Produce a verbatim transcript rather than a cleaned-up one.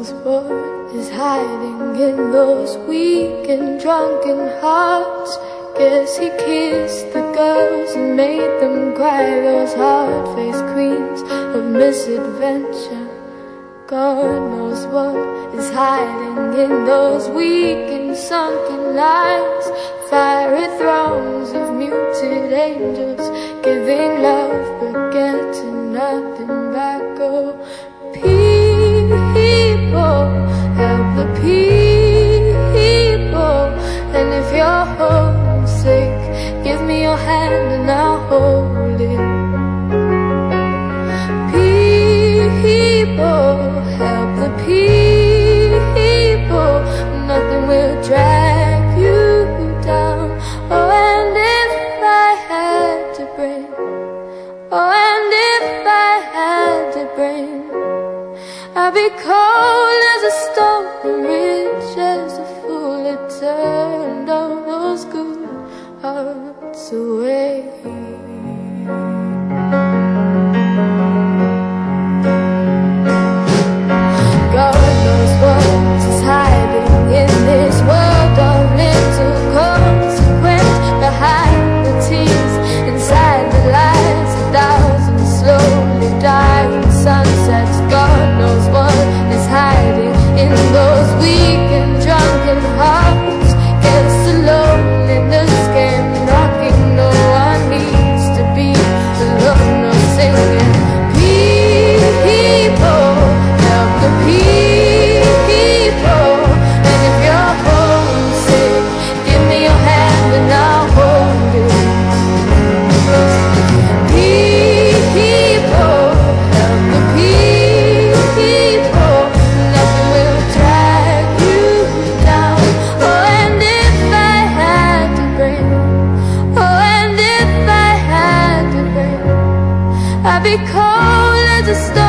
knows what is hiding in those weak and drunken hearts. Guess he kissed the girls and made them cry, those hard-faced queens of misadventure. God knows what is hiding in those weak and sunken lines. Fiery thrones of muted angels, giving love but getting nothing back. Oh, people, help the people. And if you're homesick, give me your hand and I'll hold it. People, help the people. Nothing will drag you down. Oh, and if I had to bring, oh, and if I had to bring, I'd be cold as a stone and rich as a fool that turned all those good hearts away. God knows what is hiding in this world of little consequence, behind the tears, inside the lies, a thousand slowly dying sunsets. God knows what is hiding in those weak and drunken hearts. Guess the loneliness came knocking. No one needs to be alone or singing. People, help the people. And if you're homesick, give me your hand and I'll hold it. People, help the people. Nothing will drag you down. Oh, and if I had to bring, oh, and if I had to bring, I'd be cold as a stone